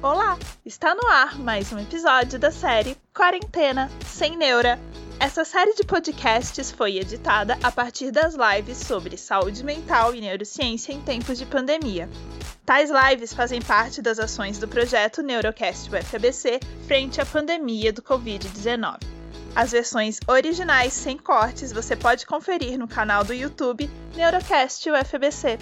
Olá! Está no ar mais um episódio da série Quarentena Sem Neura. Essa série de podcasts foi editada a partir das lives sobre saúde mental e neurociência em tempos de pandemia. Tais lives fazem parte das ações do projeto Neurocast UFABC frente à pandemia do Covid-19. As versões originais sem cortes você pode conferir no canal do YouTube Neurocast UFABC.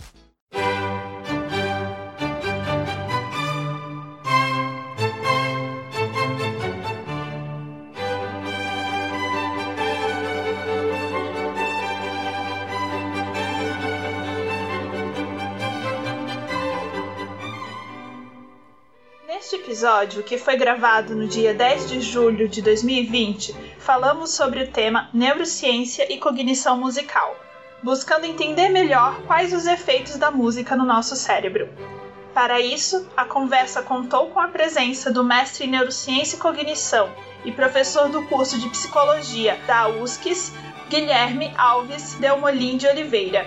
Neste episódio, que foi gravado no dia 10 de julho de 2020, falamos sobre o tema neurociência e cognição musical, buscando entender melhor quais os efeitos da música no nosso cérebro. Para isso, a conversa contou com a presença do mestre em neurociência e cognição e professor do curso de psicologia da USCS, Guilherme Alves Delmolin de Oliveira.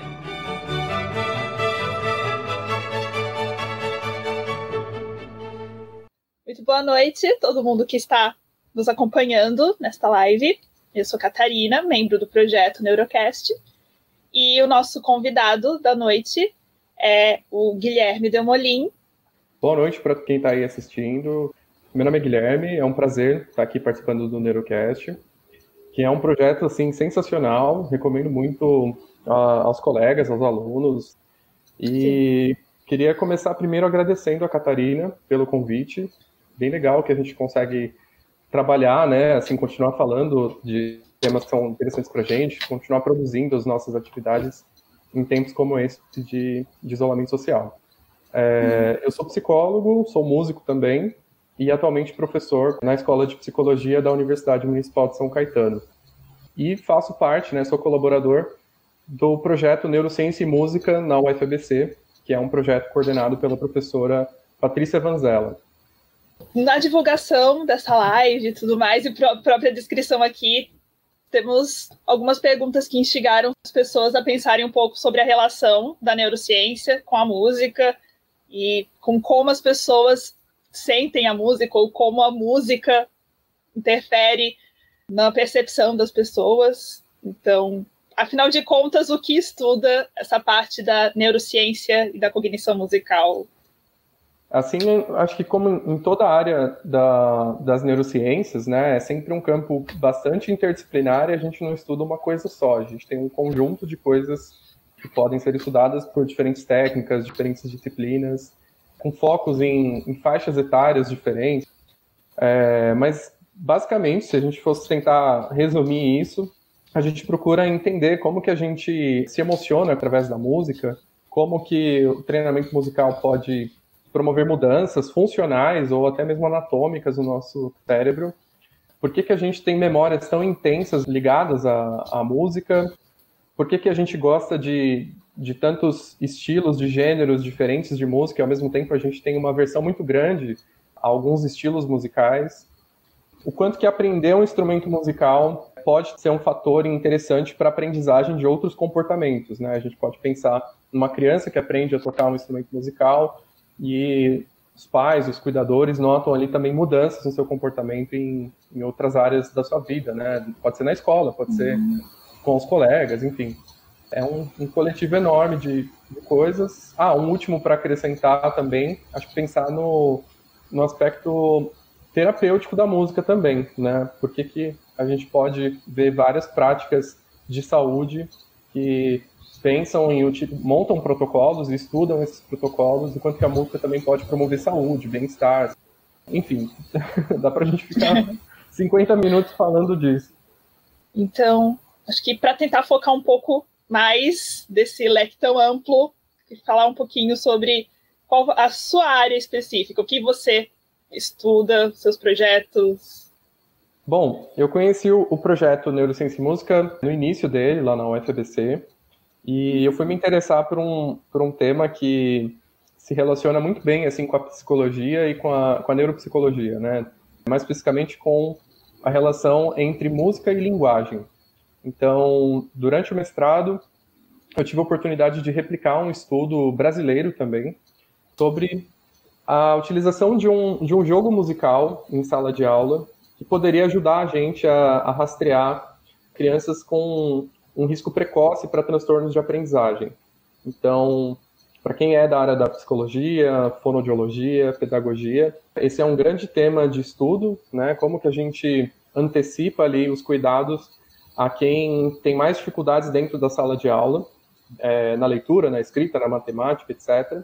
Muito boa noite, todo mundo que está nos acompanhando nesta live. Eu sou Catarina, membro do projeto Neurocast, e o nosso convidado da noite é o Guilherme Delmolin. Boa noite para quem está aí assistindo. Meu nome é Guilherme, é um prazer estar aqui participando do Neurocast, que é um projeto assim, sensacional, recomendo muito aos colegas, aos alunos. E queria começar primeiro agradecendo a Catarina pelo convite. Bem legal que a gente consegue trabalhar, né, assim, continuar falando de temas que são interessantes para a gente, continuar produzindo as nossas atividades em tempos como esse de isolamento social. Eu sou psicólogo, sou músico também e atualmente professor na Escola de Psicologia da Universidade Municipal de São Caetano. E faço parte, né, sou colaborador do projeto Neurociência e Música na UFABC, que é um projeto coordenado pela professora Patrícia Vanzella. Na divulgação dessa live e tudo mais, e própria descrição aqui, temos algumas perguntas que instigaram as pessoas a pensarem um pouco sobre a relação da neurociência com a música e com como as pessoas sentem a música ou como a música interfere na percepção das pessoas. Então, afinal de contas, o que estuda essa parte da neurociência e da cognição musical? Assim, acho que como em toda a área das neurociências, né, é sempre um campo bastante interdisciplinar e a gente não estuda uma coisa só, a gente tem um conjunto de coisas que podem ser estudadas por diferentes técnicas, diferentes disciplinas, com focos em faixas etárias diferentes, mas basicamente, se a gente fosse tentar resumir isso, a gente procura entender como que a gente se emociona através da música, como que o treinamento musical pode promover mudanças funcionais ou até mesmo anatômicas no nosso cérebro. Por que a gente tem memórias tão intensas ligadas à música? Por que a gente gosta de tantos estilos, de gêneros diferentes de música e ao mesmo tempo a gente tem uma aversão muito grande a alguns estilos musicais? O quanto que aprender um instrumento musical pode ser um fator interessante para a aprendizagem de outros comportamentos, né? A gente pode pensar numa criança que aprende a tocar um instrumento musical e os pais, os cuidadores notam ali também mudanças no seu comportamento em outras áreas da sua vida, né? Pode ser na escola, pode ser com os colegas, enfim. É um coletivo enorme de coisas. Um último para acrescentar também, acho que pensar no aspecto terapêutico da música também, né? Porque que a gente pode ver várias práticas de saúde que pensam montam protocolos, estudam esses protocolos, enquanto que a música também pode promover saúde, bem-estar. Enfim, dá pra gente ficar 50 minutos falando disso. Então, acho que para tentar focar um pouco mais desse leque tão amplo, e falar um pouquinho sobre qual a sua área específica, o que você estuda, seus projetos. Bom, eu conheci o projeto Neurociência e Música no início dele, lá na UFABC, e eu fui me interessar por um tema que se relaciona muito bem assim, com a psicologia e com a neuropsicologia, né? Mais especificamente com a relação entre música e linguagem. Então, durante o mestrado, eu tive a oportunidade de replicar um estudo brasileiro também sobre a utilização de um jogo musical em sala de aula que poderia ajudar a gente a rastrear crianças com um risco precoce para transtornos de aprendizagem. Então, para quem é da área da psicologia, fonoaudiologia, pedagogia, esse é um grande tema de estudo, né? Como que a gente antecipa ali os cuidados a quem tem mais dificuldades dentro da sala de aula, na leitura, na escrita, na matemática, etc.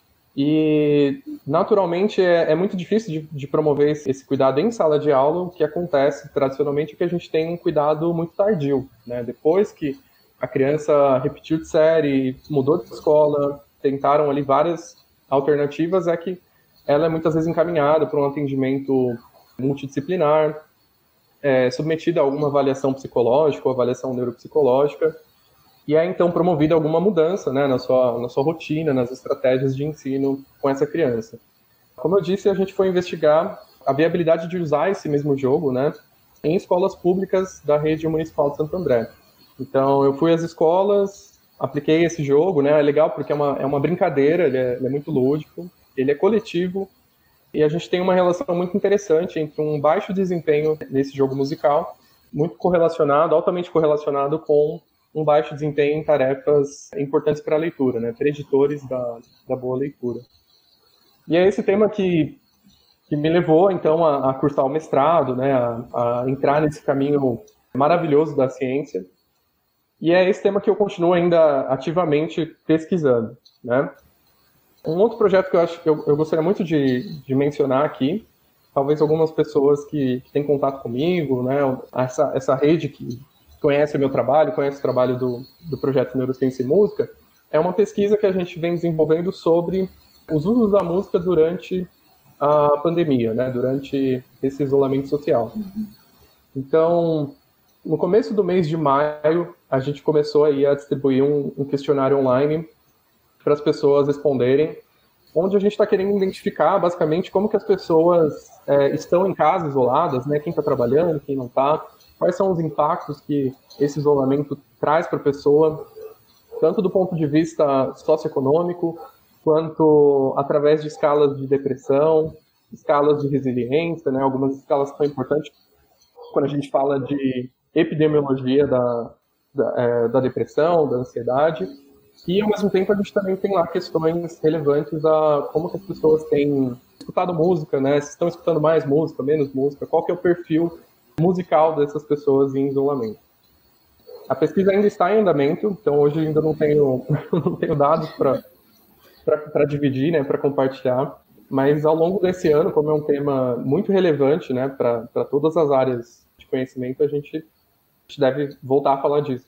E, naturalmente, é muito difícil de promover esse cuidado em sala de aula. O que acontece, tradicionalmente, é que a gente tem um cuidado muito tardio, né? Depois que a criança repetiu de série, mudou de escola, tentaram ali várias alternativas, é que ela é muitas vezes encaminhada para um atendimento multidisciplinar, submetida a alguma avaliação psicológica ou avaliação neuropsicológica, e é então promovida alguma mudança, né, na sua rotina, nas estratégias de ensino com essa criança. Como eu disse, a gente foi investigar a viabilidade de usar esse mesmo jogo, né, em escolas públicas da rede municipal de Santo André. Então, eu fui às escolas, apliquei esse jogo, né, é legal porque é uma brincadeira, ele é muito lúdico, ele é coletivo, e a gente tem uma relação muito interessante entre um baixo desempenho nesse jogo musical, muito correlacionado, altamente correlacionado com um baixo desempenho em tarefas importantes para a leitura, né, preditores da boa leitura. E é esse tema que me levou, então, a cursar o mestrado, né, a entrar nesse caminho maravilhoso da ciência. E é esse tema que eu continuo ainda ativamente pesquisando, né. Um outro projeto que eu acho que eu gostaria muito de mencionar aqui, talvez algumas pessoas que têm contato comigo, né, essa rede que conhece o meu trabalho, conhece o trabalho do projeto Neurociência e Música, é uma pesquisa que a gente vem desenvolvendo sobre os usos da música durante a pandemia, né, durante esse isolamento social. Então, no começo do mês de maio, a gente começou aí a distribuir um questionário online para as pessoas responderem, onde a gente está querendo identificar, basicamente, como que as pessoas estão em casa, isoladas, né, quem está trabalhando, quem não está, quais são os impactos que esse isolamento traz para a pessoa, tanto do ponto de vista socioeconômico, quanto através de escalas de depressão, escalas de resiliência, né, algumas escalas que são importantes quando a gente fala de epidemiologia da depressão, da ansiedade, e ao mesmo tempo a gente também tem lá questões relevantes a como que as pessoas têm escutado música, né, se estão escutando mais música, menos música, qual que é o perfil musical dessas pessoas em isolamento. A pesquisa ainda está em andamento, então hoje ainda não tenho dados para dividir, né, para compartilhar, mas ao longo desse ano, como é um tema muito relevante, né, para todas as áreas de conhecimento, a gente deve voltar a falar disso.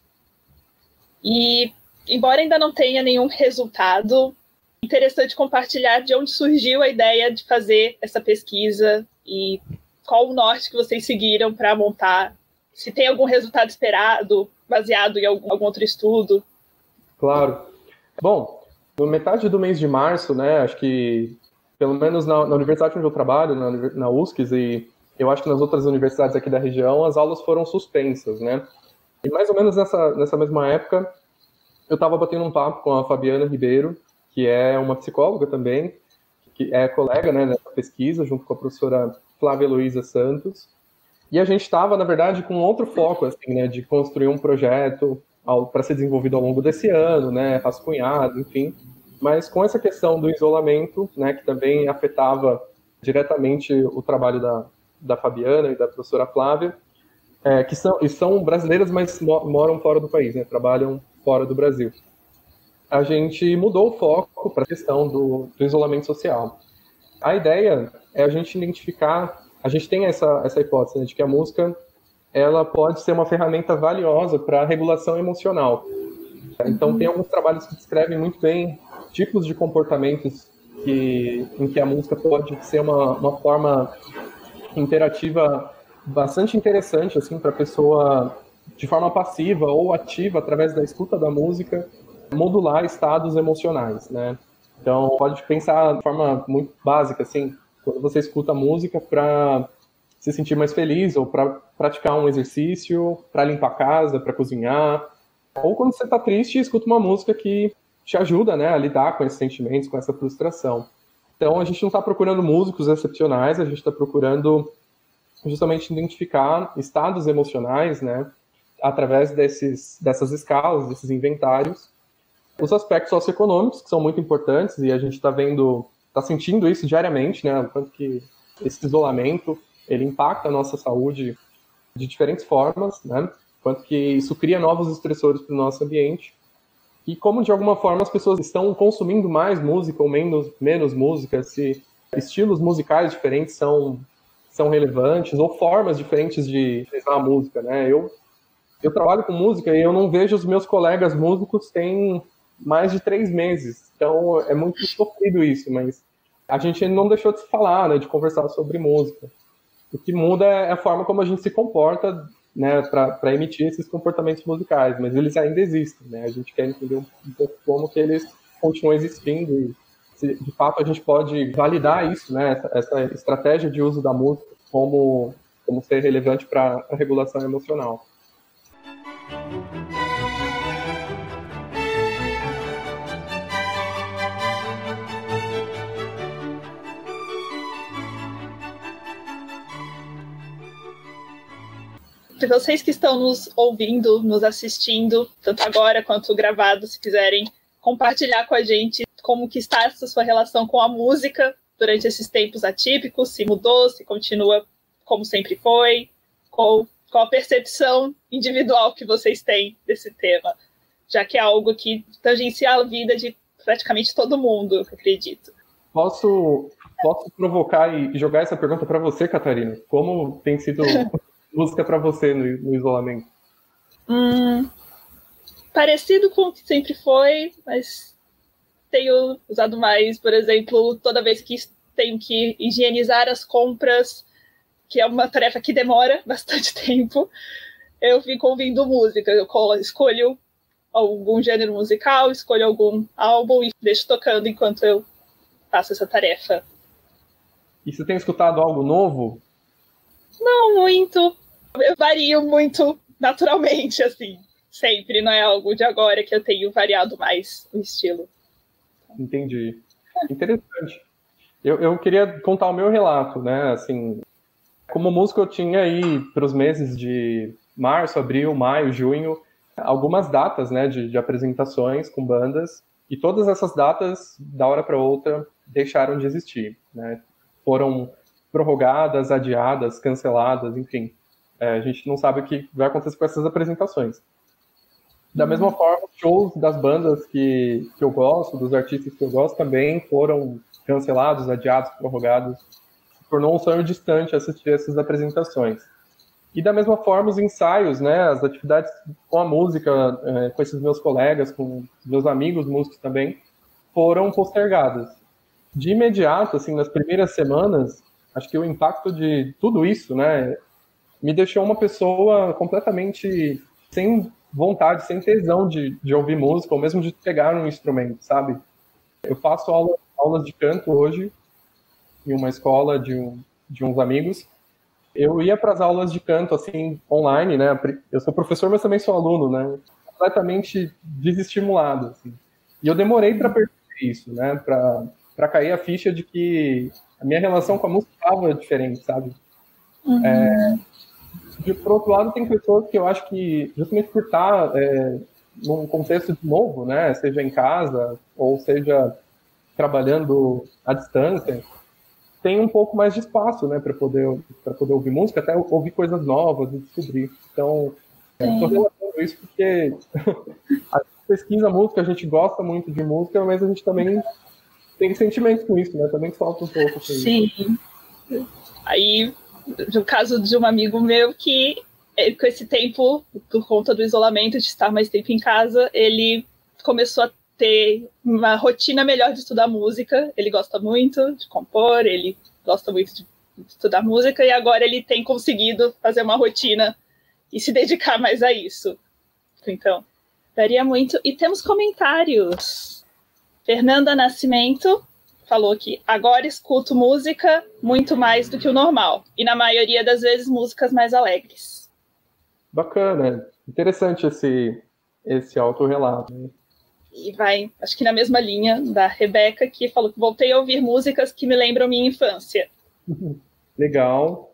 E, embora ainda não tenha nenhum resultado, é interessante compartilhar de onde surgiu a ideia de fazer essa pesquisa e qual o norte que vocês seguiram para montar, se tem algum resultado esperado, baseado em algum outro estudo. Claro. Bom, no metade do mês de março, né, acho que, pelo menos na universidade onde eu trabalho, na USCS, e eu acho que nas outras universidades aqui da região, as aulas foram suspensas, né? E mais ou menos nessa mesma época, eu estava batendo um papo com a Fabiana Ribeiro, que é uma psicóloga também, que é colega, né, nessa pesquisa, junto com a professora Flávia Luísa Santos, e a gente estava, na verdade, com outro foco, assim, né, de construir um projeto para ser desenvolvido ao longo desse ano, né, rascunhado, enfim, mas com essa questão do isolamento, né, que também afetava diretamente o trabalho da Fabiana e da professora Flávia, que são brasileiras, mas moram fora do país, né, trabalham fora do Brasil. A gente mudou o foco para a questão do isolamento social. A ideia é a gente identificar, a gente tem essa hipótese, né, de que a música ela pode ser uma ferramenta valiosa para a regulação emocional. Então, tem alguns trabalhos que descrevem muito bem tipos de comportamentos em que a música pode ser uma forma interativa bastante interessante assim, para a pessoa, de forma passiva ou ativa, através da escuta da música, modular estados emocionais, né? Então, pode pensar de forma muito básica, assim, quando você escuta música para se sentir mais feliz, ou para praticar um exercício, para limpar a casa, para cozinhar, ou quando você está triste, escuta uma música que te ajuda, né, a lidar com esses sentimentos, com essa frustração. Então, a gente não está procurando músicos excepcionais, a gente está procurando justamente identificar estados emocionais, né, através dessas escalas, desses inventários. Os aspectos socioeconômicos, que são muito importantes, e a gente está sentindo isso diariamente, né, o quanto que esse isolamento, ele impacta a nossa saúde de diferentes formas, né, quanto que isso cria novos estressores para o nosso ambiente, e como, de alguma forma, as pessoas estão consumindo mais música ou menos música, se estilos musicais diferentes são relevantes, ou formas diferentes de expressar a música, né? Eu trabalho com música e eu não vejo os meus colegas músicos tem mais de 3 meses, então é muito sofrido isso, mas a gente não deixou de se falar, né, de conversar sobre música. O que muda é a forma como a gente se comporta, né, para emitir esses comportamentos musicais, mas eles ainda existem, né? A gente quer entender um pouco como que eles continuam existindo e se, de fato, a gente pode validar isso, né, essa estratégia de uso da música como ser relevante para a regulação emocional. Para vocês que estão nos ouvindo, nos assistindo, tanto agora quanto gravado, se quiserem compartilhar com a gente como que está essa sua relação com a música durante esses tempos atípicos, se mudou, se continua como sempre foi, qual a percepção individual que vocês têm desse tema, já que é algo que tangencia a vida de praticamente todo mundo, eu acredito. Posso provocar e jogar essa pergunta para você, Catarina? Como tem sido música para você no isolamento? Parecido com o que sempre foi, mas tenho usado mais, por exemplo, toda vez que tenho que higienizar as compras, que é uma tarefa que demora bastante tempo, eu fico ouvindo música. Eu escolho algum gênero musical, escolho algum álbum e deixo tocando enquanto eu faço essa tarefa. E você tem escutado algo novo? Não muito. Eu vario muito naturalmente, assim. Sempre, não é algo de agora que eu tenho variado mais o estilo. Entendi. Interessante. Eu queria contar o meu relato, né? Assim, como músico eu tinha aí para os meses de março, abril, maio, junho, algumas datas, né, de apresentações com bandas, e todas essas datas, da hora para outra, deixaram de existir, né? Foram prorrogadas, adiadas, canceladas, enfim. A gente não sabe o que vai acontecer com essas apresentações. Da mesma forma, os shows das bandas que eu gosto, dos artistas que eu gosto, também foram cancelados, adiados, prorrogados. Se tornou um sonho distante assistir essas apresentações. E da mesma forma, os ensaios, né, as atividades com a música, com esses meus colegas, com meus amigos músicos também, foram postergadas. De imediato, assim, nas primeiras semanas, acho que o impacto de tudo isso, né, me deixou uma pessoa completamente sem vontade, sem tesão de ouvir música, ou mesmo de pegar um instrumento, sabe? Eu faço aulas de canto hoje, em uma escola de uns amigos. Eu ia para as aulas de canto, assim, online, né? Eu sou professor, mas também sou aluno, né? Completamente desestimulado, assim. E eu demorei para perceber isso, né? Para cair a ficha de que a minha relação com a música estava diferente, sabe? Por outro lado, tem pessoas que eu acho que, justamente por estar num contexto novo, né, seja em casa ou seja trabalhando à distância, tem um pouco mais de espaço, né, para poder ouvir música, até ouvir coisas novas e descobrir. Então, estou relatando isso porque a gente pesquisa música, a gente gosta muito de música, mas a gente também tem sentimentos com isso, né, também falta um pouco. Sim. Isso. Aí, no caso de um amigo meu que, com esse tempo, por conta do isolamento, de estar mais tempo em casa, ele começou a ter uma rotina melhor de estudar música. Ele gosta muito de compor, ele gosta muito de estudar música, e agora ele tem conseguido fazer uma rotina e se dedicar mais a isso. Então, varia muito. E temos comentários. Fernanda Nascimento falou que agora escuto música muito mais do que o normal, e na maioria das vezes músicas mais alegres. Bacana, interessante esse autorrelato. E vai, acho que na mesma linha da Rebeca, que falou que voltei a ouvir músicas que me lembram minha infância. Legal.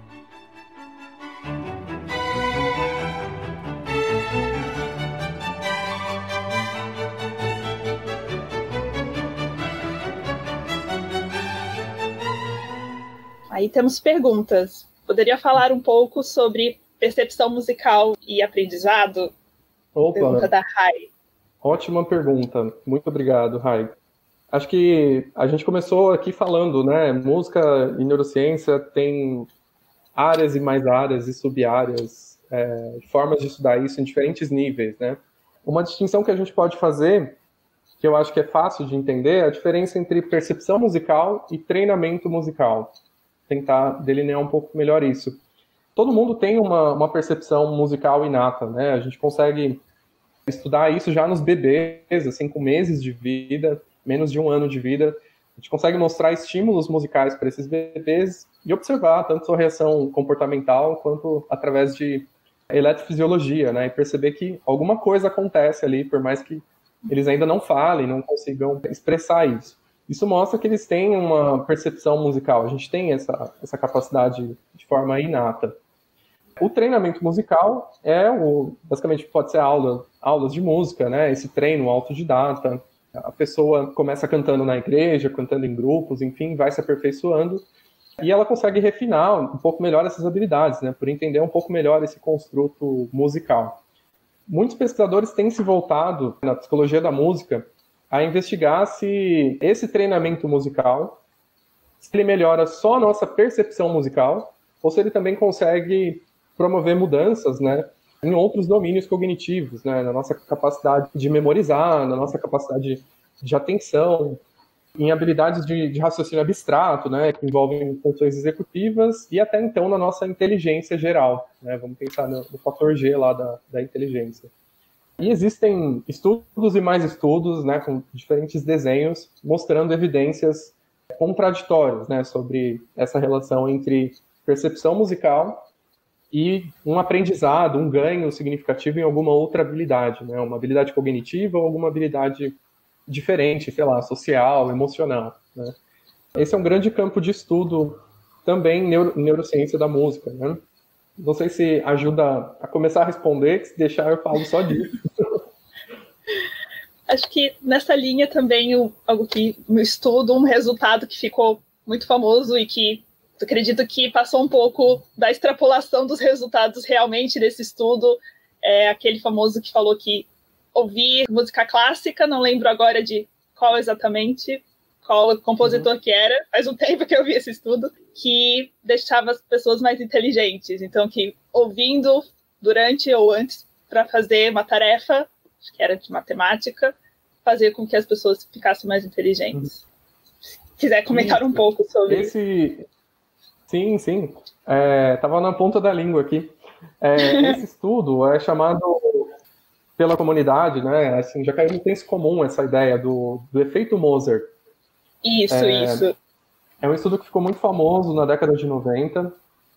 Aí temos perguntas. Poderia falar um pouco sobre percepção musical e aprendizado? Opa, pergunta da Rai. Ótima pergunta. Muito obrigado, Rai. Acho que a gente começou aqui falando, né? Música e neurociência tem áreas e mais áreas e sub-áreas, formas de estudar isso em diferentes níveis, né? Uma distinção que a gente pode fazer, que eu acho que é fácil de entender, é a diferença entre percepção musical e treinamento musical. Tentar delinear um pouco melhor isso. Todo mundo tem uma percepção musical inata, né? A gente consegue estudar isso já nos bebês, assim, com meses de vida, menos de 1 ano de vida. A gente consegue mostrar estímulos musicais para esses bebês e observar tanto sua reação comportamental quanto através de eletrofisiologia, né? E perceber que alguma coisa acontece ali, por mais que eles ainda não falem, não consigam expressar isso. Isso mostra que eles têm uma percepção musical. A gente tem essa capacidade de forma inata. O treinamento musical basicamente pode ser aulas de música, né? Esse treino autodidata. A pessoa começa cantando na igreja, cantando em grupos, enfim, vai se aperfeiçoando. E ela consegue refinar um pouco melhor essas habilidades, né? Por entender um pouco melhor esse construto musical. Muitos pesquisadores têm se voltado na psicologia da música a investigar se esse treinamento musical, se ele melhora só a nossa percepção musical, ou se ele também consegue promover mudanças, né, em outros domínios cognitivos, né, na nossa capacidade de memorizar, na nossa capacidade de atenção, em habilidades de raciocínio abstrato, né, que envolvem funções executivas, e até então na nossa inteligência geral, né, vamos pensar no fator G lá da inteligência. E existem estudos e mais estudos, né, com diferentes desenhos, mostrando evidências contraditórias, né, sobre essa relação entre percepção musical e um aprendizado, um ganho significativo em alguma outra habilidade, né, uma habilidade cognitiva ou alguma habilidade diferente, sei lá, social, emocional, né. Esse é um grande campo de estudo também em neurociência da música, né. Não sei se ajuda a começar a responder, que se deixar eu falo só disso. Acho que nessa linha também, algo que no estudo, um resultado que ficou muito famoso e que acredito que passou um pouco da extrapolação dos resultados realmente desse estudo, é aquele famoso que falou que ouvir música clássica, não lembro agora de qual exatamente, qual compositor que era, faz um tempo que eu vi esse estudo, que deixava as pessoas mais inteligentes. Então, que ouvindo durante ou antes para fazer uma tarefa, acho que era de matemática, fazer com que as pessoas ficassem mais inteligentes. Se quiser comentar um pouco sobre isso. Sim. Estava na ponta da língua aqui. Esse estudo é chamado pela comunidade, né? Assim, já caiu no senso comum essa ideia do efeito Mozart. Isso. É um estudo que ficou muito famoso na década de 90,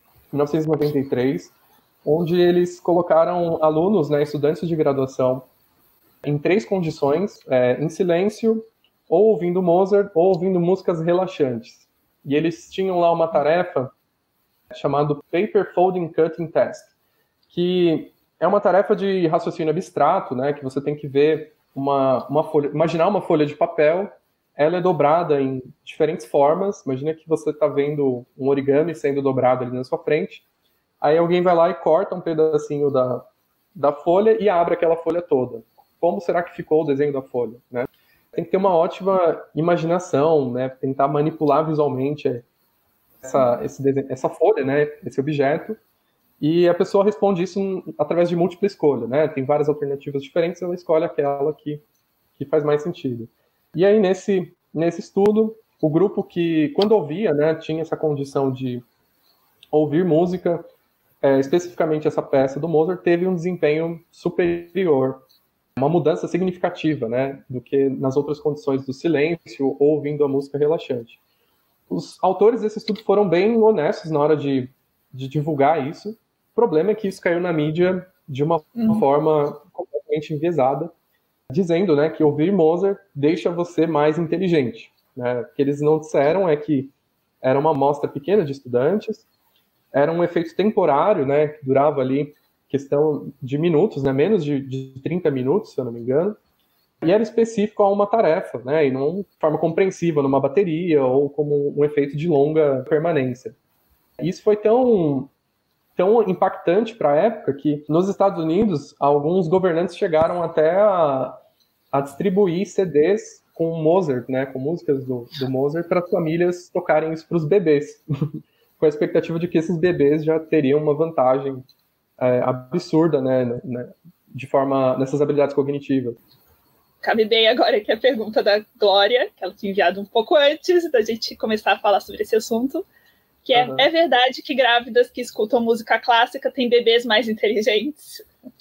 1993, onde eles colocaram alunos, né, estudantes de graduação, em 3 condições, em silêncio, ou ouvindo Mozart, ou ouvindo músicas relaxantes. E eles tinham lá uma tarefa chamada Paper Folding Cutting Test, que é uma tarefa de raciocínio abstrato, né, que você tem que ver uma folha, imaginar uma folha de papel. Ela é dobrada em diferentes formas. Imagina que você está vendo um origami sendo dobrado ali na sua frente. Aí alguém vai lá e corta um pedacinho da folha e abre aquela folha toda. Como será que ficou o desenho da folha, né? Tem que ter uma ótima imaginação, né? Tentar manipular visualmente essa folha, né? Esse objeto. E a pessoa responde isso através de múltipla escolha, né? Tem várias alternativas diferentes, ela escolhe aquela que faz mais sentido. E aí, nesse estudo, o grupo que, quando ouvia, né, tinha essa condição de ouvir música, especificamente essa peça do Mozart, teve um desempenho superior, uma mudança significativa, né, do que nas outras condições do silêncio ou ouvindo a música relaxante. Os autores desse estudo foram bem honestos na hora de divulgar isso. O problema é que isso caiu na mídia de uma forma completamente enviesada. dizendo, né, que ouvir Mozart deixa você mais inteligente. Né? O que eles não disseram é que era uma amostra pequena de estudantes, era um efeito temporário, né, que durava ali questão de minutos, né, menos de 30 minutos, se eu não me engano, e era específico a uma tarefa, né, e não de forma compreensiva numa bateria ou como um efeito de longa permanência. Isso foi tão impactante para a época que nos Estados Unidos alguns governantes chegaram até a distribuir CDs com Mozart, né, com músicas do Mozart para as famílias tocarem isso para os bebês, com a expectativa de que esses bebês já teriam uma vantagem absurda, né, de forma nessas habilidades cognitivas. Cabe bem agora que a pergunta da Glória, que ela tinha enviado um pouco antes da gente começar a falar sobre esse assunto, que é verdade que grávidas que escutam música clássica têm bebês mais inteligentes?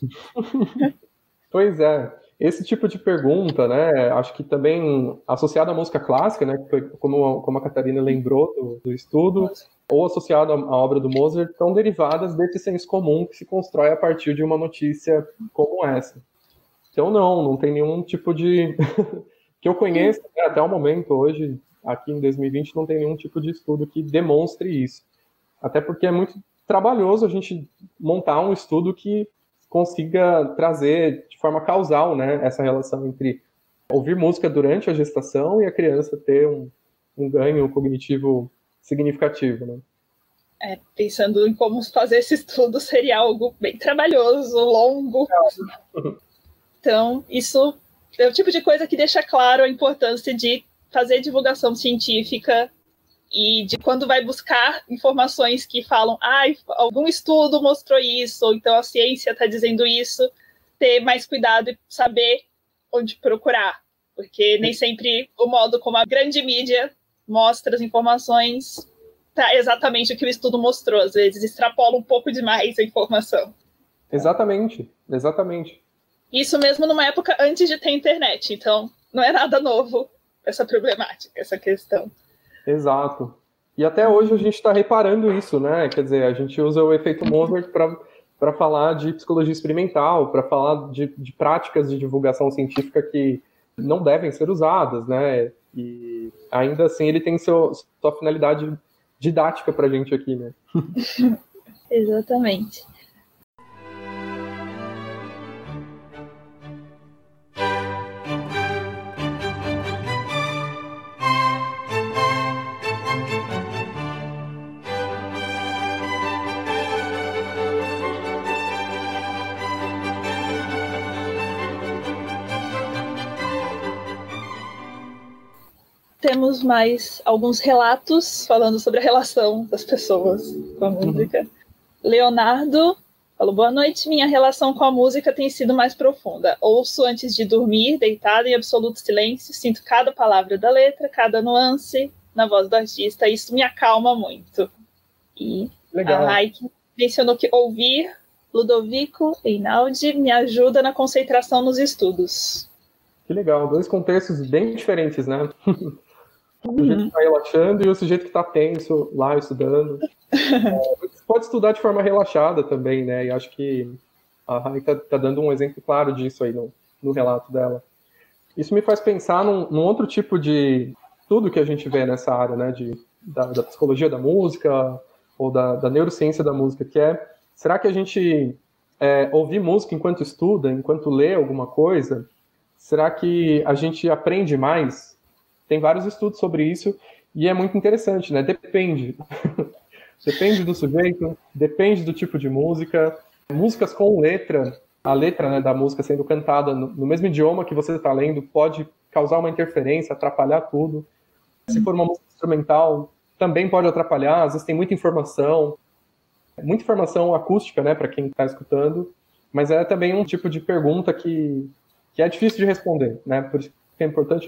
Pois é. Esse tipo de pergunta, né, acho que também associado à música clássica, né, que foi como a Catarina lembrou do estudo, ou associado à obra do Mozart, estão derivadas desse senso comum que se constrói a partir de uma notícia como essa. Então não tem nenhum tipo de... que eu conheço, né, até o momento, hoje, aqui em 2020, não tem nenhum tipo de estudo que demonstre isso. Até porque é muito trabalhoso a gente montar um estudo que consiga trazer de forma causal, né, essa relação entre ouvir música durante a gestação e a criança ter um ganho cognitivo significativo, né? Pensando em como fazer esse estudo, seria algo bem trabalhoso, longo. Então, isso é o tipo de coisa que deixa claro a importância de fazer divulgação científica e de quando vai buscar informações que falam algum estudo mostrou isso, ou então a ciência está dizendo isso, ter mais cuidado e saber onde procurar, porque nem sempre o modo como a grande mídia mostra as informações tá exatamente o que o estudo mostrou, às vezes extrapola um pouco demais a informação. Exatamente. Isso mesmo numa época antes de ter internet, então não é nada novo essa problemática, essa questão. Exato. E até hoje a gente está reparando isso, né? Quer dizer, a gente usa o efeito Mozart para falar de psicologia experimental, para falar de práticas de divulgação científica que não devem ser usadas, né? E ainda assim ele tem sua finalidade didática para a gente aqui, né? Exatamente. Temos mais alguns relatos falando sobre a relação das pessoas com a música. Leonardo falou: boa noite, minha relação com a música tem sido mais profunda. Ouço antes de dormir, deitado em absoluto silêncio, sinto cada palavra da letra, cada nuance na voz do artista, isso me acalma muito. E legal. A Raik mencionou que ouvir Ludovico Einaudi me ajuda na concentração nos estudos. Que legal, dois contextos bem diferentes, né? O sujeito que está relaxando e o sujeito que está tenso lá estudando. Você pode estudar de forma relaxada também, né? E acho que a Rai está dando um exemplo claro disso aí no relato dela. Isso me faz pensar num outro tipo de estudo que a gente vê nessa área, né? Da psicologia da música ou da neurociência da música, que é: será que a gente ouvir música enquanto estuda, enquanto lê alguma coisa, será que a gente aprende mais? Tem vários estudos sobre isso e é muito interessante, né? Depende. Depende do sujeito, depende do tipo de música. Músicas com letra, a letra, né, da música sendo cantada no mesmo idioma que você está lendo pode causar uma interferência, atrapalhar tudo. Se for uma música instrumental, também pode atrapalhar. Às vezes tem muita informação acústica, né, para quem está escutando, mas é também um tipo de pergunta que é difícil de responder, né? Por isso que é importante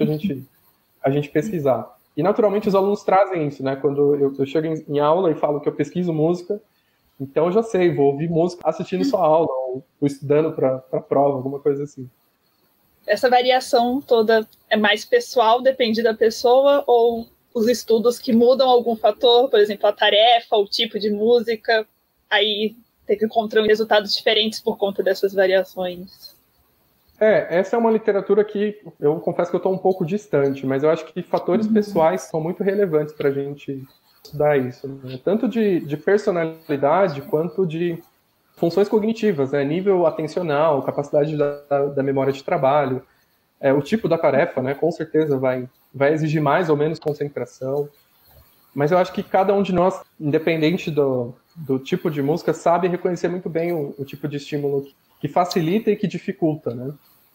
a gente pesquisar. E, naturalmente, os alunos trazem isso, né? Quando eu chego em aula e falo que eu pesquiso música, então eu já sei, vou ouvir música assistindo sua aula, ou estudando para a prova, alguma coisa assim. Essa variação toda é mais pessoal, depende da pessoa, ou os estudos que mudam algum fator, por exemplo, a tarefa, o tipo de música, aí encontram resultados diferentes por conta dessas variações? Essa é uma literatura que eu confesso que eu estou um pouco distante, mas eu acho que fatores pessoais são muito relevantes para a gente estudar isso, né? Tanto de personalidade quanto de funções cognitivas, né? Nível atencional, capacidade da memória de trabalho, o tipo da tarefa, né? Com certeza vai exigir mais ou menos concentração, mas eu acho que cada um de nós, independente do tipo de música, sabe reconhecer muito bem o tipo de estímulo que facilita e que dificulta, né?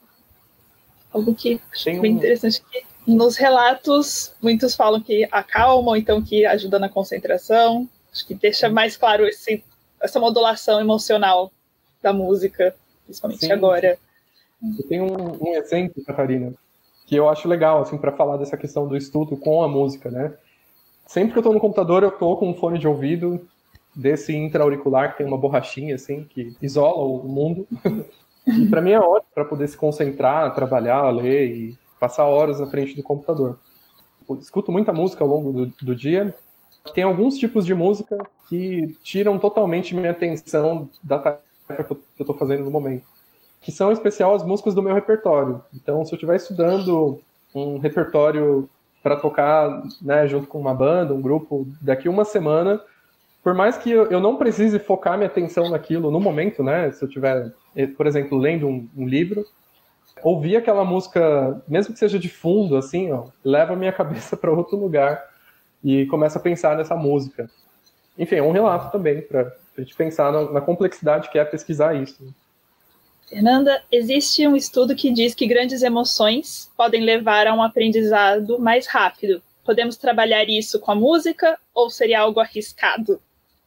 Algo que é bem interessante que nos relatos muitos falam que acalmam, então que ajuda na concentração. Acho que deixa mais claro essa modulação emocional da música, principalmente agora. Eu tenho um exemplo, Catarina, que eu acho legal, assim, para falar dessa questão do estudo com a música, né? Sempre que eu estou no computador, eu estou com um fone de ouvido desse intra-auricular que tem uma borrachinha, assim, que isola o mundo. E para mim é ótimo para poder se concentrar, trabalhar, ler e passar horas na frente do computador. Eu escuto muita música ao longo do dia. Tem alguns tipos de música que tiram totalmente minha atenção da tarefa que eu estou fazendo no momento, que são em especial as músicas do meu repertório. Então, se eu estiver estudando um repertório para tocar, né, junto com uma banda, um grupo, daqui uma semana, por mais que eu não precise focar minha atenção naquilo no momento, né? Se eu estiver, por exemplo, lendo um livro, ouvir aquela música, mesmo que seja de fundo, assim, ó, leva a minha cabeça para outro lugar e começa a pensar nessa música. Enfim, é um relato também para a gente pensar na complexidade que é pesquisar isso. Fernanda, existe um estudo que diz que grandes emoções podem levar a um aprendizado mais rápido. Podemos trabalhar isso com a música ou seria algo arriscado?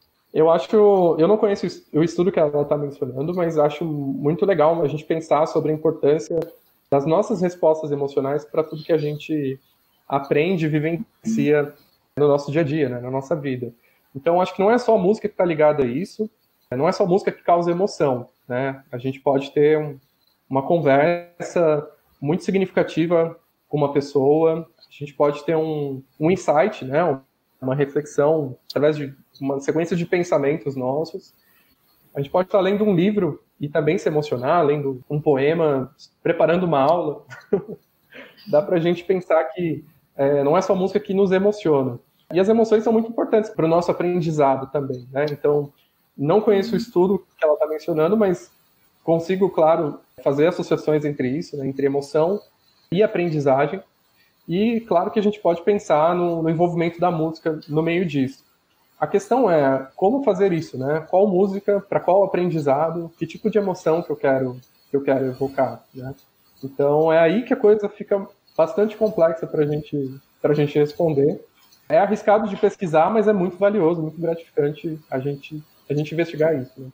Eu não conheço o estudo que ela está mencionando, mas acho muito legal a gente pensar sobre a importância das nossas respostas emocionais para tudo que a gente aprende e vivencia no nosso dia a dia, né, na nossa vida. Então, acho que não é só a música que está ligada a isso, não é só a música que causa emoção, né? A gente pode ter uma conversa muito significativa com uma pessoa, a gente pode ter um insight, né, uma reflexão através de uma sequência de pensamentos nossos. A gente pode estar lendo um livro e também se emocionar, lendo um poema, preparando uma aula. Dá para a gente pensar que não é só a música que nos emociona. E as emoções são muito importantes para o nosso aprendizado também, né? Então, não conheço o estudo que ela está mencionando, mas consigo, claro, fazer associações entre isso, né, entre emoção e aprendizagem. E claro que a gente pode pensar no envolvimento da música no meio disso. A questão é como fazer isso, né? Qual música, para qual aprendizado, que tipo de emoção que eu quero evocar, né? Então é aí que a coisa fica bastante complexa para a gente responder. É arriscado de pesquisar, mas é muito valioso, muito gratificante a gente investigar isso, né?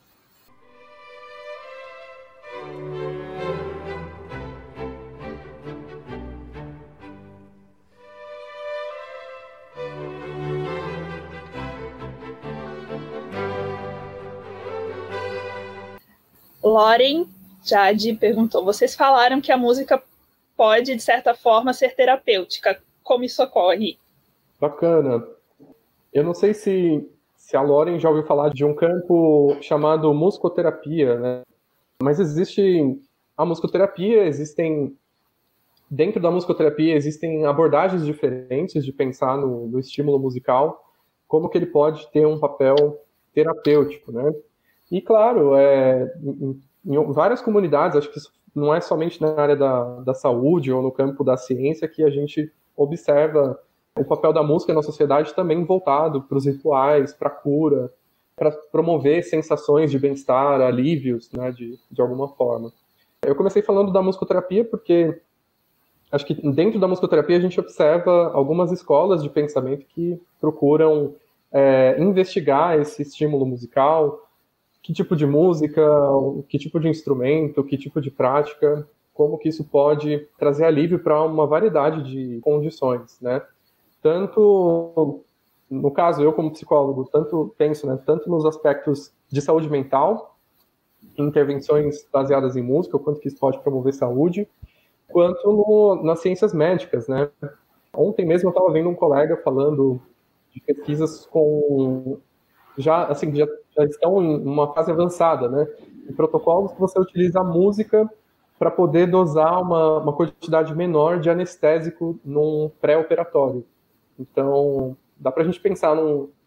Lauren Jade perguntou: vocês falaram que a música pode, de certa forma, ser terapêutica. Como isso ocorre? Bacana. Eu não sei se a Lauren já ouviu falar de um campo chamado musicoterapia, né? Mas existe a musicoterapia, dentro da musicoterapia existem abordagens diferentes de pensar no estímulo musical, como que ele pode ter um papel terapêutico, né? E claro, em várias comunidades, acho que isso não é somente na área da saúde ou no campo da ciência que a gente observa o papel da música na sociedade também voltado para os rituais, para a cura, para promover sensações de bem-estar, alívios, né, de alguma forma. Eu comecei falando da musicoterapia porque acho que dentro da musicoterapia a gente observa algumas escolas de pensamento que procuram investigar esse estímulo musical, que tipo de música, que tipo de instrumento, que tipo de prática, como que isso pode trazer alívio para uma variedade de condições, né? Tanto, no caso, eu como psicólogo, tanto penso, né, tanto nos aspectos de saúde mental, intervenções baseadas em música, o quanto que isso pode promover saúde, quanto nas ciências médicas, né? Ontem mesmo eu estava vendo um colega falando de pesquisas com já estão em uma fase avançada, né? Em protocolos que você utiliza a música para poder dosar uma quantidade menor de anestésico num pré-operatório. Então, dá para a gente pensar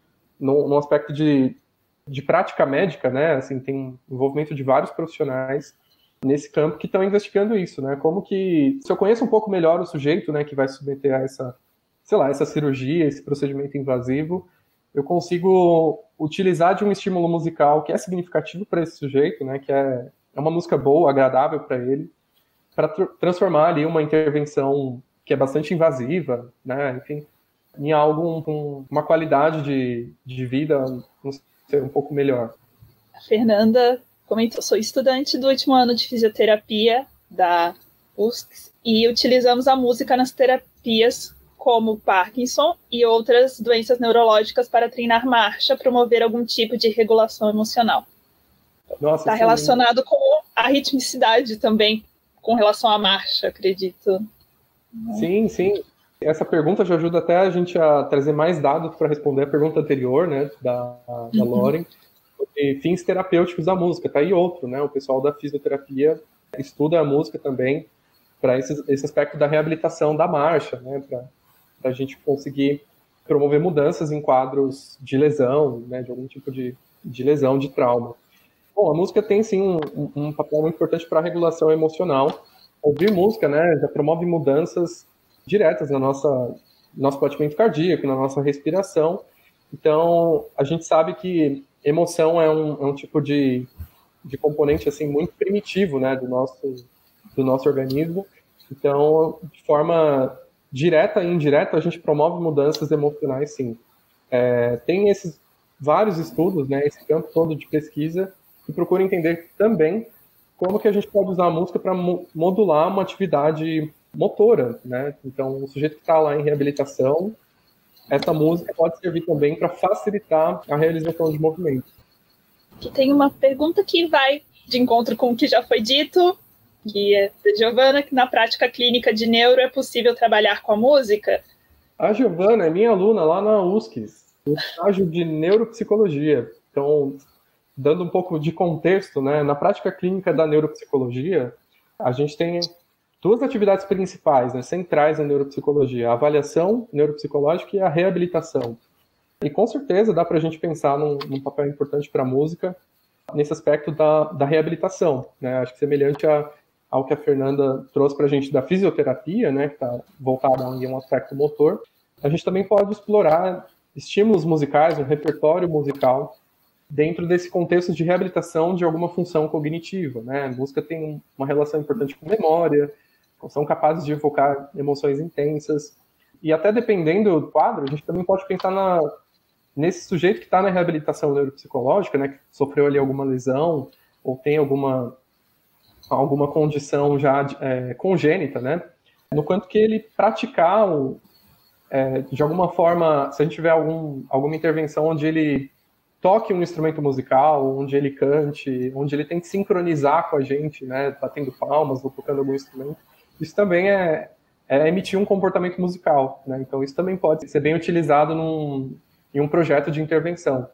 num aspecto de prática médica, né? Assim, tem envolvimento de vários profissionais nesse campo que estão investigando isso, né? Como que, se eu conheço um pouco melhor o sujeito, né, que vai submeter a essa cirurgia, esse procedimento invasivo, eu consigo utilizar de um estímulo musical que é significativo para esse sujeito, né, que é uma música boa, agradável para ele, para transformar ali uma intervenção que é bastante invasiva, né, enfim, em algo com uma qualidade de vida um pouco melhor. A Fernanda comentou, sou estudante do último ano de fisioterapia da USC e utilizamos a música nas terapias como Parkinson e outras doenças neurológicas para treinar marcha, promover algum tipo de regulação emocional. Está relacionado com a ritmicidade também, com relação à marcha, acredito. Sim, sim. Essa pergunta já ajuda até a gente a trazer mais dados para responder a pergunta anterior, né, da Lauren, sobre fins terapêuticos da música. Tá aí outro, né? O pessoal da fisioterapia estuda a música também para esse aspecto da reabilitação da marcha, né, para a gente conseguir promover mudanças em quadros de lesão, né, de algum tipo de lesão, de trauma. Bom, a música tem sim um papel muito importante para a regulação emocional. Ouvir música, né, já promove mudanças diretas no nosso batimento cardíaco, na nossa respiração. Então, a gente sabe que emoção é um tipo de componente assim muito primitivo, né, do nosso organismo. Então, de forma direta e indireta, a gente promove mudanças emocionais, sim. Tem esses vários estudos, né, esse campo todo de pesquisa, que procura entender também como que a gente pode usar a música para modular uma atividade motora, né? Então, o sujeito que está lá em reabilitação, essa música pode servir também para facilitar a realização de movimentos. Aqui tem uma pergunta que vai de encontro com o que já foi dito, que é da Giovana, que na prática clínica de neuro é possível trabalhar com a música? A Giovana é minha aluna lá na USC, no estágio de neuropsicologia. Então, dando um pouco de contexto, né, na prática clínica da neuropsicologia, a gente tem duas atividades principais, né, centrais na neuropsicologia, a avaliação neuropsicológica e a reabilitação. E com certeza dá para a gente pensar num papel importante para a música nesse aspecto da reabilitação, né? Acho que semelhante ao que a Fernanda trouxe para a gente da fisioterapia, né, que está voltada a um aspecto motor, a gente também pode explorar estímulos musicais, um repertório musical dentro desse contexto de reabilitação de alguma função cognitiva, né? A música tem uma relação importante com memória, são capazes de evocar emoções intensas, e até dependendo do quadro, a gente também pode pensar nesse sujeito que está na reabilitação neuropsicológica, né, que sofreu ali alguma lesão, ou tem alguma condição já congênita, né, no quanto que ele praticar, de alguma forma, se a gente tiver alguma intervenção onde ele toque um instrumento musical, onde ele cante, onde ele tem que sincronizar com a gente, né, batendo palmas ou tocando algum instrumento, isso também é emitir um comportamento musical, né? Então isso também pode ser bem utilizado em um projeto de intervenção.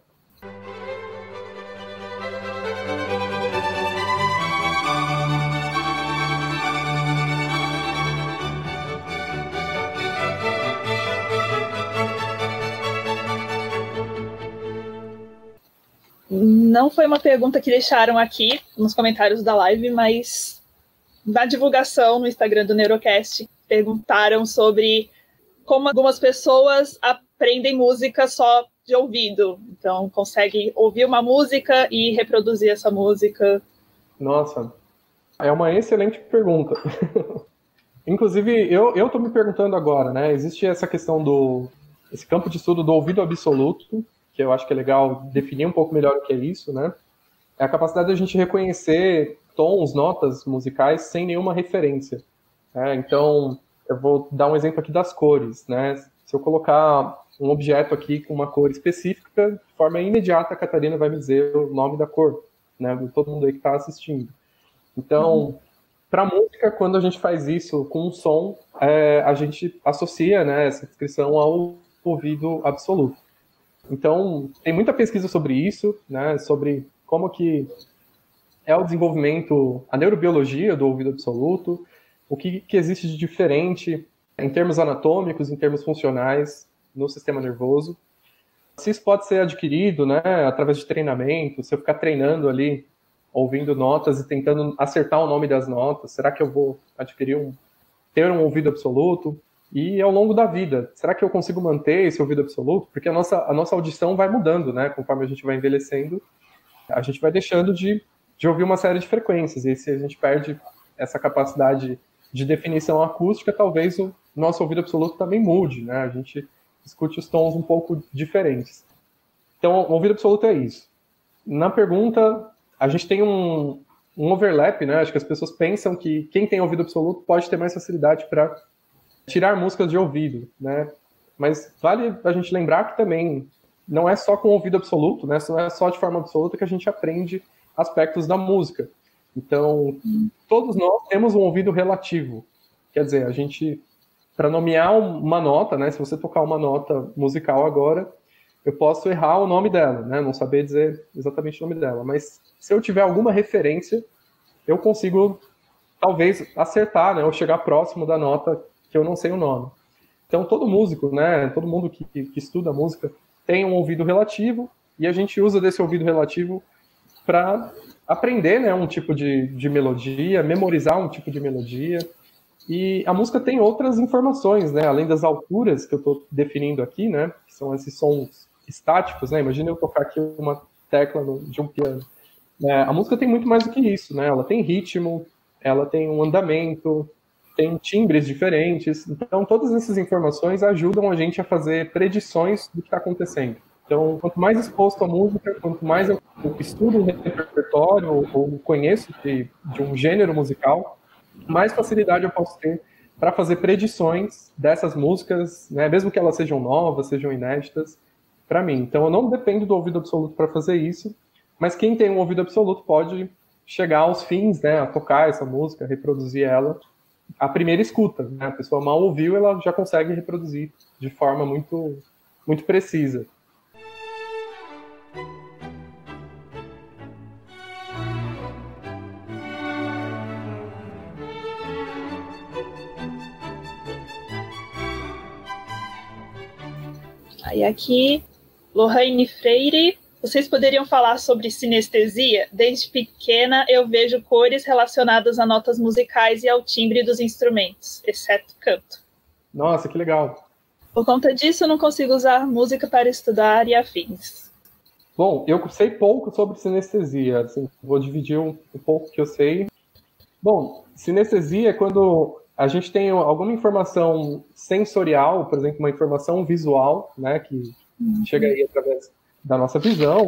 Não foi uma pergunta que deixaram aqui nos comentários da live, mas na divulgação no Instagram do Neurocast, perguntaram sobre como algumas pessoas aprendem música só de ouvido. Então, conseguem ouvir uma música e reproduzir essa música. Nossa, é uma excelente pergunta. Inclusive, eu estou me perguntando agora, né? Existe essa questão esse campo de estudo do ouvido absoluto, que eu acho que é legal definir um pouco melhor o que é isso, né? É a capacidade da gente reconhecer tons, notas musicais sem nenhuma referência. Né? Então, eu vou dar um exemplo aqui das cores, né? Se eu colocar um objeto aqui com uma cor específica, de forma imediata a Catarina vai me dizer o nome da cor, né? De todo mundo aí que está assistindo. Então, para a música, quando a gente faz isso com um som, a gente associa, né, essa descrição ao ouvido absoluto. Então, tem muita pesquisa sobre isso, né? Sobre como que é o desenvolvimento, a neurobiologia do ouvido absoluto, o que existe de diferente em termos anatômicos, em termos funcionais no sistema nervoso. Se isso pode ser adquirido, né, através de treinamento, se eu ficar treinando ali, ouvindo notas e tentando acertar o nome das notas, será que eu vou adquirir ter um ouvido absoluto? E ao longo da vida, será que eu consigo manter esse ouvido absoluto? Porque a nossa audição vai mudando, né? Conforme a gente vai envelhecendo, a gente vai deixando de ouvir uma série de frequências. E se a gente perde essa capacidade de definição acústica, talvez o nosso ouvido absoluto também mude, né? A gente escute os tons um pouco diferentes. Então, o ouvido absoluto é isso. Na pergunta, a gente tem um overlap, né? Acho que as pessoas pensam que quem tem ouvido absoluto pode ter mais facilidade para tirar músicas de ouvido, né? Mas vale a gente lembrar que também não é só com ouvido absoluto, né? Não é só de forma absoluta que a gente aprende aspectos da música. Então, todos nós temos um ouvido relativo. Quer dizer, a gente, para nomear uma nota, né? Se você tocar uma nota musical agora, eu posso errar o nome dela, né? Não saber dizer exatamente o nome dela. Mas se eu tiver alguma referência, eu consigo, talvez, acertar, né? Ou chegar próximo da nota que eu não sei o nome. Então, todo músico, né? Todo mundo que estuda música tem um ouvido relativo e a gente usa desse ouvido relativo para aprender, né, um tipo de melodia, memorizar um tipo de melodia. E a música tem outras informações, né, além das alturas que eu estou definindo aqui, né, que são esses sons estáticos, né, imagina eu tocar aqui uma tecla de um piano. A música tem muito mais do que isso, né, ela tem ritmo, ela tem um andamento, tem timbres diferentes, então todas essas informações ajudam a gente a fazer predições do que está acontecendo. Então, quanto mais exposto à música, quanto mais eu estudo um repertório ou conheço de um gênero musical, mais facilidade eu posso ter para fazer predições dessas músicas, né, mesmo que elas sejam novas, sejam inéditas, para mim. Então, eu não dependo do ouvido absoluto para fazer isso, mas quem tem um ouvido absoluto pode chegar aos fins, né, a tocar essa música, reproduzir ela, a primeira escuta, né? A pessoa mal ouviu, ela já consegue reproduzir de forma muito, muito precisa. Aí aqui, Lohane Freire, vocês poderiam falar sobre sinestesia? Desde pequena eu vejo cores relacionadas a notas musicais e ao timbre dos instrumentos, exceto canto. Nossa, que legal. Por conta disso, eu não consigo usar música para estudar e afins. Bom, eu sei pouco sobre sinestesia, assim, vou dividir um pouco que eu sei. Bom, sinestesia é quando a gente tem alguma informação sensorial, por exemplo, uma informação visual, né, que chega aí através da nossa visão,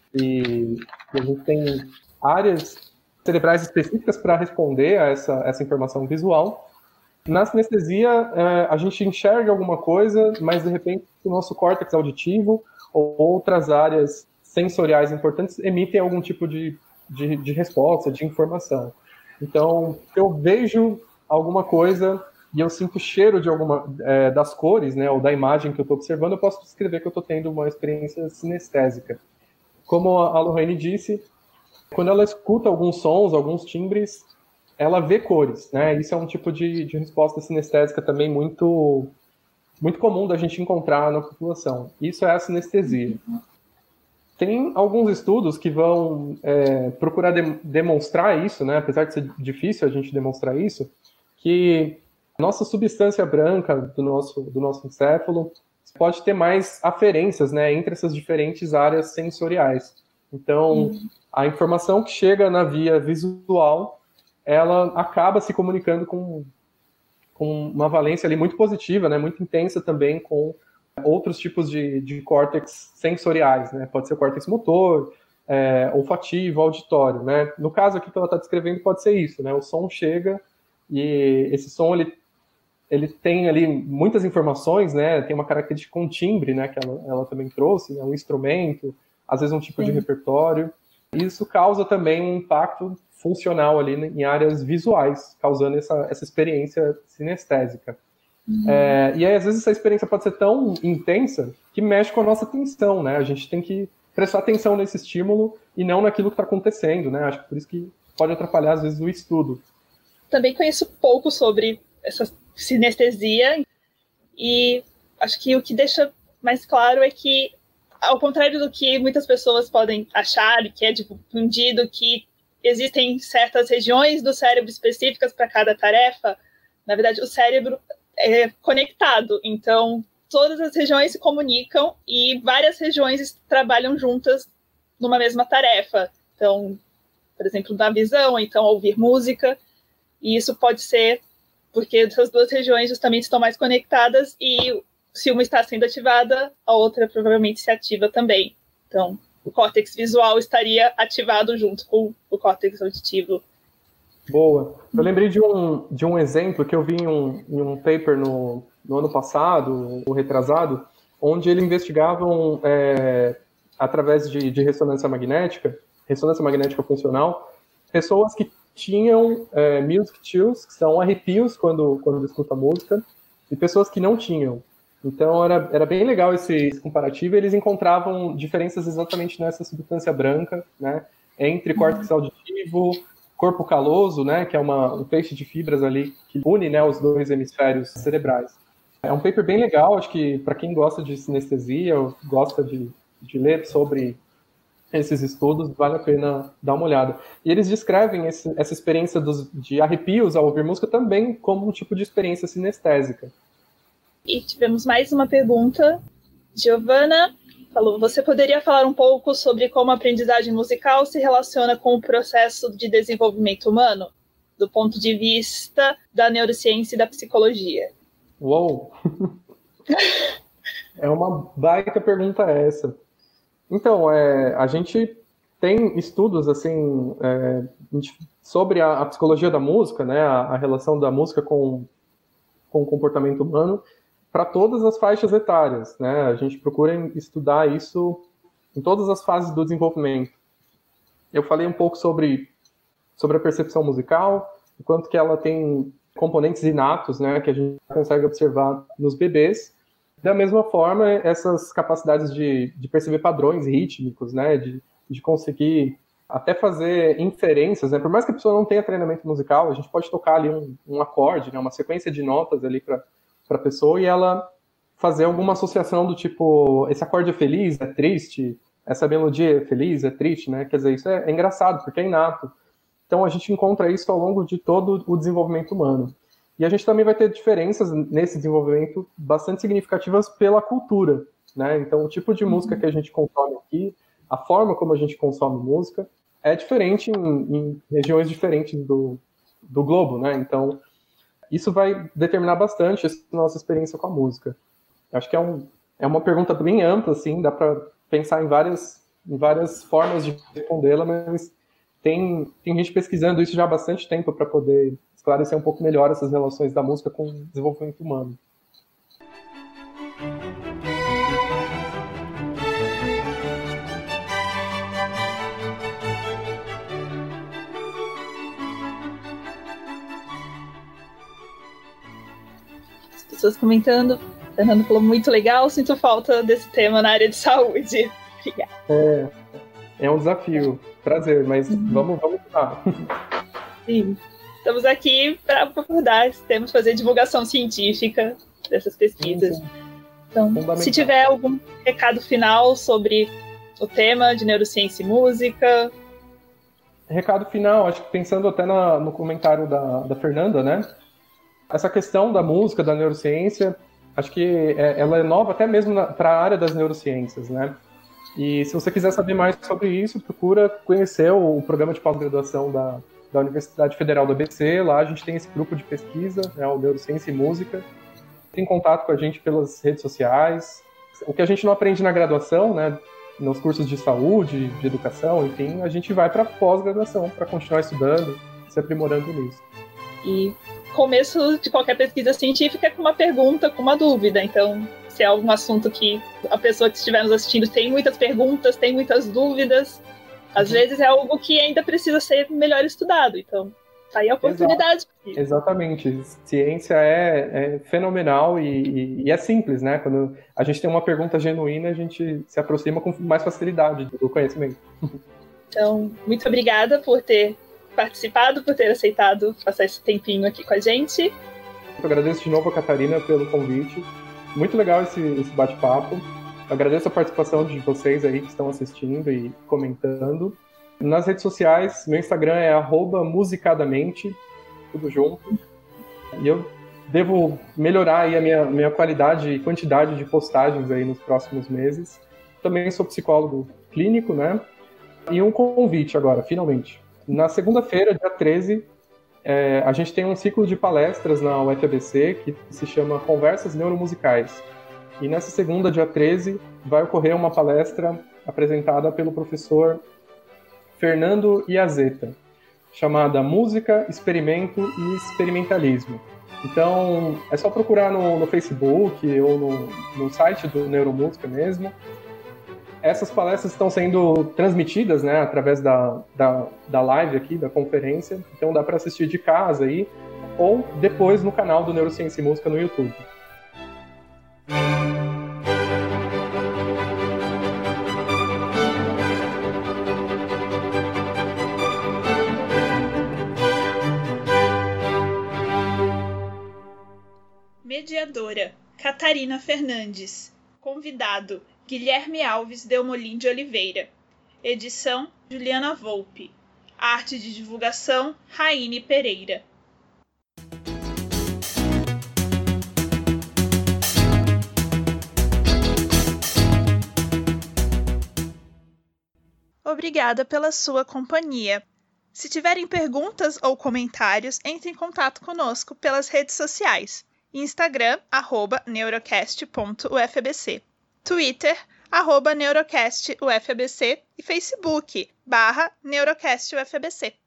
e a gente tem áreas cerebrais específicas para responder a essa informação visual. Na sinestesia, a gente enxerga alguma coisa, mas de repente o nosso córtex auditivo ou outras áreas sensoriais importantes emitem algum tipo de resposta, de informação. Então, eu vejo alguma coisa e eu sinto o cheiro de alguma das cores, né, ou da imagem que eu estou observando, eu posso descrever que eu estou tendo uma experiência sinestésica. Como a Lohane disse, quando ela escuta alguns sons, alguns timbres, ela vê cores, né? Isso é um tipo de resposta sinestésica também muito, muito comum da gente encontrar na população. Isso é a sinestesia. Tem alguns estudos que vão procurar demonstrar isso, né? Apesar de ser difícil a gente demonstrar isso, que a nossa substância branca do nosso encéfalo pode ter mais aferências, né, entre essas diferentes áreas sensoriais. Então, a informação que chega na via visual, ela acaba se comunicando com uma valência ali muito positiva, né, muito intensa também com outros tipos de córtex sensoriais, né? Pode ser o córtex motor, olfativo, auditório, né? No caso aqui que ela está descrevendo, pode ser isso, né? O som chega e esse som ele tem ali muitas informações, né? Tem uma característica com timbre, né? Que ela também trouxe, né? Um instrumento, às vezes um tipo de repertório. Isso causa também um impacto funcional ali em áreas visuais, causando essa experiência sinestésica. E aí, às vezes, essa experiência pode ser tão intensa que mexe com a nossa atenção, né? A gente tem que prestar atenção nesse estímulo e não naquilo que está acontecendo, né? Acho que por isso que pode atrapalhar, às vezes, o estudo. Também conheço pouco sobre essa sinestesia, e acho que o que deixa mais claro é que, ao contrário do que muitas pessoas podem achar, que é difundido, que existem certas regiões do cérebro específicas para cada tarefa, na verdade, o cérebro é conectado. Então, todas as regiões se comunicam e várias regiões trabalham juntas numa mesma tarefa. Então, por exemplo, na visão, então, ouvir música. E isso pode ser porque essas duas regiões justamente estão mais conectadas e se uma está sendo ativada, a outra provavelmente se ativa também. Então, o córtex visual estaria ativado junto com o córtex auditivo. Boa. Eu lembrei de um exemplo que eu vi em um paper no ano passado, ou retrasado, onde eles investigavam, através de ressonância magnética funcional, pessoas que tinham music chills, que são arrepios quando escuta música, e pessoas que não tinham. Então, era bem legal esse comparativo, e eles encontravam diferenças exatamente nessa substância branca, né, entre córtex auditivo, corpo caloso, né, que é um feixe de fibras ali que une, né, os dois hemisférios cerebrais. É um paper bem legal, acho que para quem gosta de sinestesia, ou gosta de ler sobre esses estudos, vale a pena dar uma olhada. E eles descrevem essa experiência de arrepios ao ouvir música também como um tipo de experiência sinestésica. E tivemos mais uma pergunta. Giovana falou, você poderia falar um pouco sobre como a aprendizagem musical se relaciona com o processo de desenvolvimento humano, do ponto de vista da neurociência e da psicologia? Uou! É uma baita pergunta essa. Então, a gente tem estudos assim, sobre a psicologia da música, né, a relação da música com o comportamento humano, para todas as faixas etárias, né? A gente procura estudar isso em todas as fases do desenvolvimento. Eu falei um pouco sobre a percepção musical, o quanto que ela tem componentes inatos, né, que a gente consegue observar nos bebês. Da mesma forma, essas capacidades de perceber padrões rítmicos, né, de conseguir até fazer inferências, né? Por mais que a pessoa não tenha treinamento musical, a gente pode tocar ali um acorde, né, uma sequência de notas ali para a pessoa e ela fazer alguma associação do tipo, esse acorde é feliz, é triste, essa melodia é feliz, é triste, né? Quer dizer, isso é engraçado, porque é inato. Então a gente encontra isso ao longo de todo o desenvolvimento humano. E a gente também vai ter diferenças nesse desenvolvimento bastante significativas pela cultura, né? Então o tipo de música que a gente consome aqui, a forma como a gente consome música, é diferente em regiões diferentes do globo, né? Então isso vai determinar bastante a nossa experiência com a música. Acho que é uma pergunta bem ampla, assim, dá para pensar em várias formas de respondê-la, mas tem gente pesquisando isso já há bastante tempo para poder esclarecer um pouco melhor essas relações da música com o desenvolvimento humano. Pessoas comentando, Fernando falou muito legal, sinto falta desse tema na área de saúde. Obrigada. É um desafio, prazer, mas vamos lá. Sim, estamos aqui para aprofundar esse tema, fazer divulgação científica dessas pesquisas. Sim. Então, se tiver algum recado final sobre o tema de neurociência e música. Recado final, acho que pensando até no comentário da Fernanda, né? Essa questão da música, da neurociência, acho que ela é nova até mesmo para a área das neurociências, né? E se você quiser saber mais sobre isso, procura conhecer o programa de pós-graduação da Universidade Federal do ABC. Lá a gente tem esse grupo de pesquisa, né, o Neurociência e Música. Tem contato com a gente pelas redes sociais. O que a gente não aprende na graduação, né, nos cursos de saúde, de educação, enfim, a gente vai para pós-graduação para continuar estudando, se aprimorando nisso. E começo de qualquer pesquisa científica é com uma pergunta, com uma dúvida. Então, se é algum assunto que a pessoa que estiver nos assistindo tem muitas perguntas, tem muitas dúvidas, às vezes é algo que ainda precisa ser melhor estudado. Então, tá aí a oportunidade. Exatamente. Ciência é fenomenal e é simples, né? Quando a gente tem uma pergunta genuína, a gente se aproxima com mais facilidade do conhecimento. Então, muito obrigada por ter participado, por ter aceitado passar esse tempinho aqui com a gente. Eu agradeço de novo a Catarina pelo convite. Muito legal esse bate-papo. Agradeço a participação de vocês aí que estão assistindo e comentando. Nas redes sociais, meu Instagram é @musicadamente, tudo junto. E eu devo melhorar aí a minha qualidade e quantidade de postagens aí nos próximos meses. Também sou psicólogo clínico, né? E um convite agora, finalmente. Na segunda-feira, dia 13, a gente tem um ciclo de palestras na UFABC que se chama Conversas Neuromusicais. E nessa segunda, dia 13, vai ocorrer uma palestra apresentada pelo professor Fernando Iazeta, chamada Música, Experimento e Experimentalismo. Então, é só procurar no Facebook ou no site do Neuromúsica mesmo. Essas palestras estão sendo transmitidas, né, através da live aqui, da conferência. Então, dá para assistir de casa aí, ou depois no canal do Neurociência e Música no YouTube. Mediadora, Catarina Fernandes. Convidado, Guilherme Alves Delmolin de Oliveira. Edição, Juliana Volpe. Arte de divulgação, Raine Pereira. Obrigada pela sua companhia. Se tiverem perguntas ou comentários, entre em contato conosco pelas redes sociais. Instagram, @neurocast.ufabc. Twitter, @neurocastufabc e Facebook, /neurocastufabc.